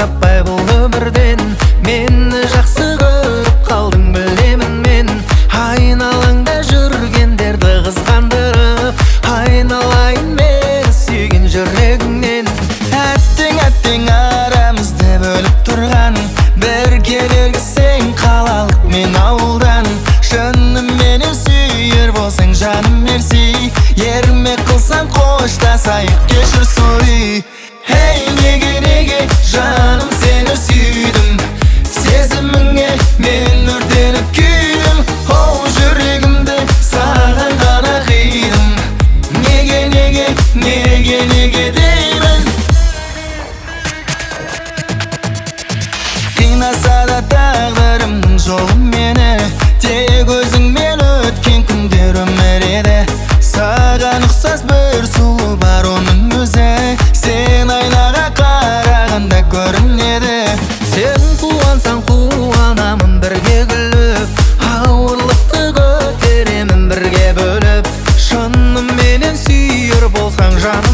таппай бұл өмірден. Мені жақсы көріп қалдың білемін мен. Айналаңда жүргендерді қызғандырып, айналайын мен сүйген жүрегіңнен. Әттең арамызды бөліп тұрған, бірге бергісең қалалық мен ауылдан. Шынымен сүйер болсаң жаным мерси, ермек қылсаң қоштасайық кешір сой. Ей неге жаным сені сүйдім, сезіміңе мен өртеніп күйдім. Оу жүрегімді саған ғана қидым, неге деймін. Қинаса да тағдырымның жолы мені, тек өзіңмен өткен күндер өмір еді. Саған ұқсас бір сұлу бар оның өзі, сен айнаға қарағанда көрінеді. Сен қуансаң қуанамын бірге күліп, ауырлықты көтеремін бірге бөліп. Шынымен сүйер болсаң жаным